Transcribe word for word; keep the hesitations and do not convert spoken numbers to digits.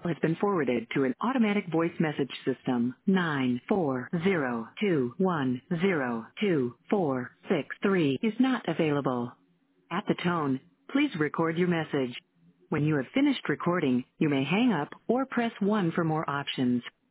has been forwarded to an automatic voice message system. nine four zero two one zero two four six three is not available. At the tone, please record your message. When you have finished recording, you may hang up or press one for more options.